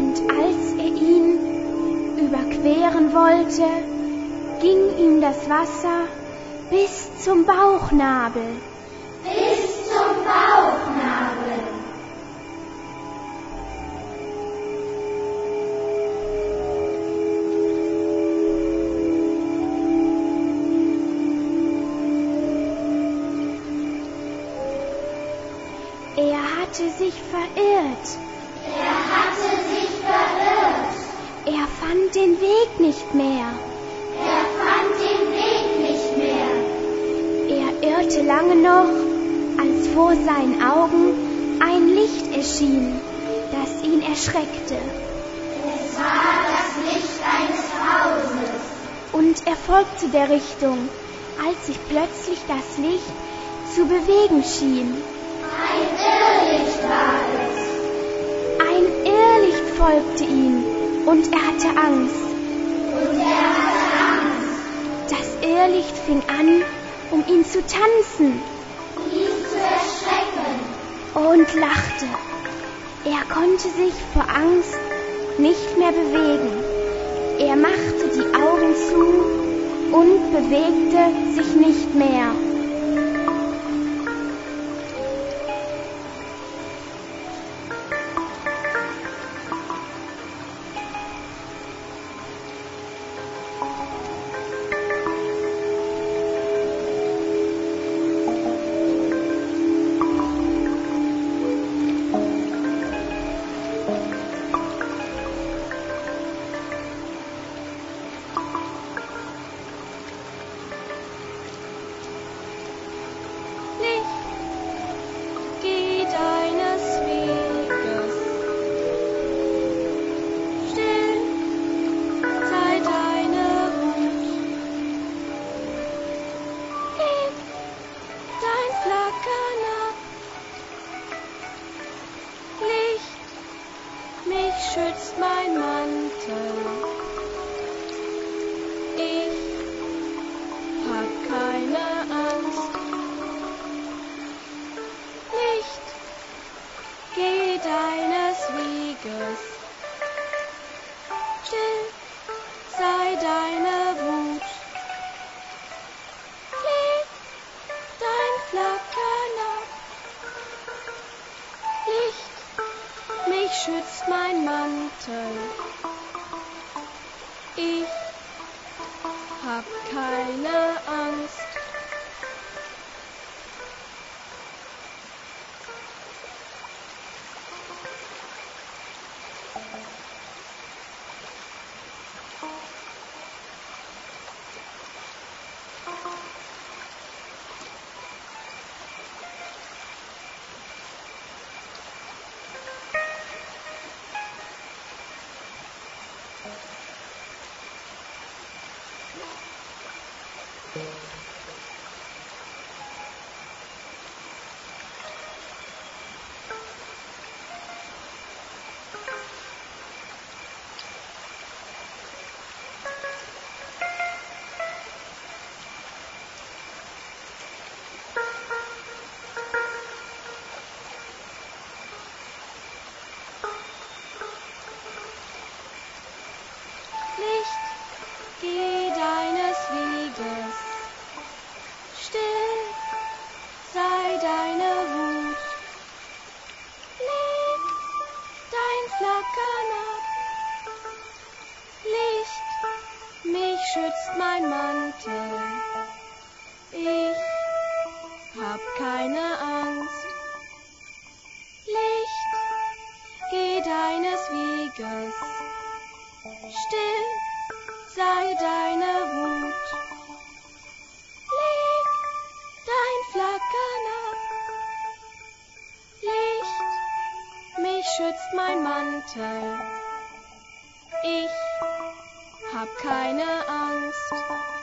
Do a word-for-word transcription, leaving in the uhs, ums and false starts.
Und als er ihn überqueren wollte, ging ihm das Wasser bis zum Bauchnabel. Bis zum Bauchnabel. Er hatte sich verirrt. Er hatte sich verirrt. Er fand den Weg nicht mehr. Er fand den Weg nicht mehr. Er irrte lange noch, als vor seinen Augen ein Licht erschien, das ihn erschreckte. Es war das Licht eines Hauses. Und er folgte der Richtung, als sich plötzlich das Licht zu bewegen schien. Ein Irrlicht war es. Ein Irrlicht folgte ihm, und er hatte Angst. Und er hatte Angst. Das Irrlicht fing an, um ihn zu tanzen. Ihn zu erschrecken. Und lachte. Er konnte sich vor Angst nicht mehr bewegen. Er machte die Augen zu und bewegte sich nicht mehr. Schützt mein Mantel. Ich hab keine Angst. Licht, geh deines Weges. Still sei deine Wut. Leg dein Flackern ab. Licht, mich schützt mein Mantel. Ich hab keine Angst. Licht, geh deines Weges. Still sei deine Wut. Leg dein Flackern ab. Licht, mich schützt mein Mantel. Ich hab keine Angst. Licht, geh deines Weges. Still sei deine Wut. Leg dein Flackern ab. Licht, mich schützt mein Mantel. Ich hab keine Angst.